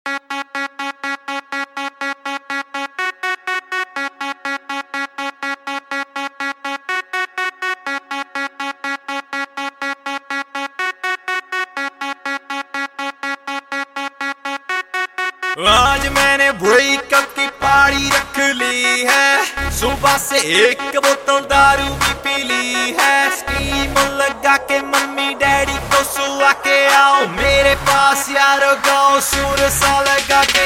आज मैंने ब्रेकअप की पार्टी रख ली है। सुबह से एक बोतल दारू भी पी ली है। स्टीम लगा के मम्मी डैडी को सुला के आओ मेरे पास यारो, गाओ सुर सा लगा के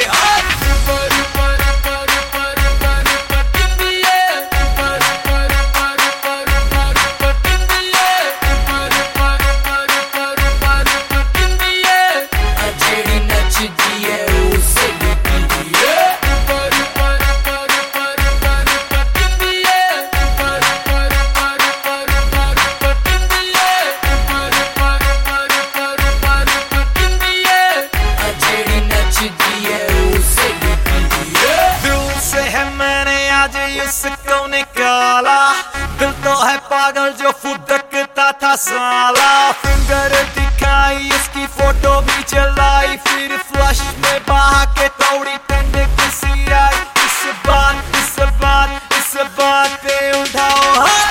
इसको निकाला। दिल तो है पागल जो फुदकता था साला। फिंगर दिखाई इसकी फोटो भी चलाई, फिर फ्लश में बहा के तोड़ी टंड किसी आई। इस बात पे उठाओ हाथ।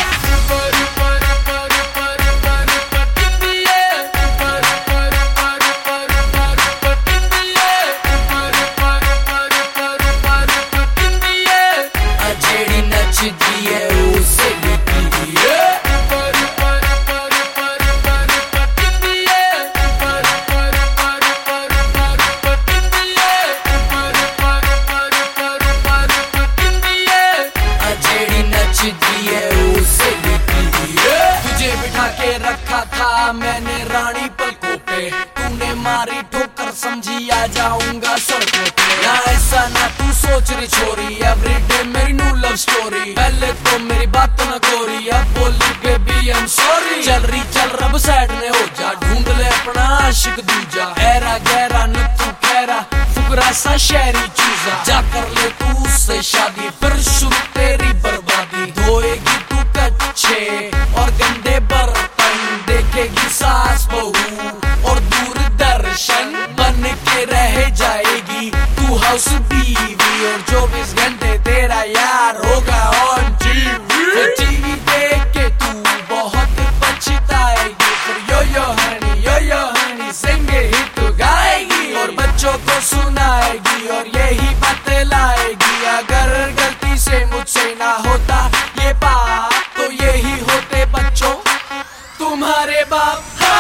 तुझे बिठा के रखा था मैंने रानी पलकों पे, तूने मारी ठोकर समझी आ जाऊंगा सड़कों पे। ना ऐसा ना तू सोच रही छोरी, एवरीडे मेरी न्यू लव स्टोरी। पहले तो मेरी बात न कोरी, अब बोली बेबी आई एम सॉरी। चल रब साइड में हो जा, ढूंढ ले अपना आशिक दूजा। ऐरा गहरा न तू खैरा, फुकरा सा शहरी चूजा। जा कर ले तू उससे शादी, फिर शुरू तेरी बर्बादी। धोएगी तू कच्चे और गंदे बर्तन, देखेगी सास बहू और दूरदर्शन बन के रह जाएगी तू हाउस बीवी। और 24 घंटे तेरा यार होगा ऑन टीवी। टीवी देख के तू बहुत पछताएगी, फिर यो हनी सिंगे हिट गाएगी और बच्चों को सुनाएगी और यही बातें लाएगी। अगर गलती से मुझसे ना होता ये बात, तो यही होते बच्चों तुम्हारे बाप।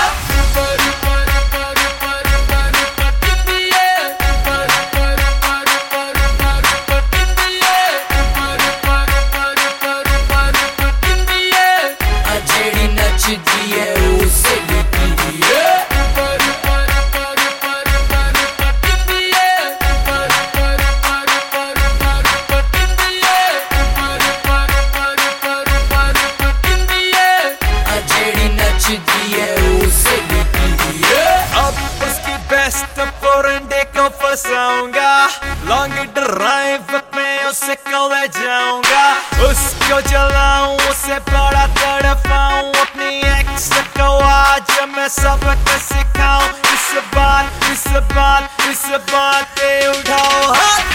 फंसाऊंगा लॉन्ग ड्राइव में उसे ले जाऊंगा। उसको जलाऊं उसे बड़ा तड़पाऊं, अपनी एक्स को आज मैं सबक सिखाऊं। इस बात पे उठाओ हाथ।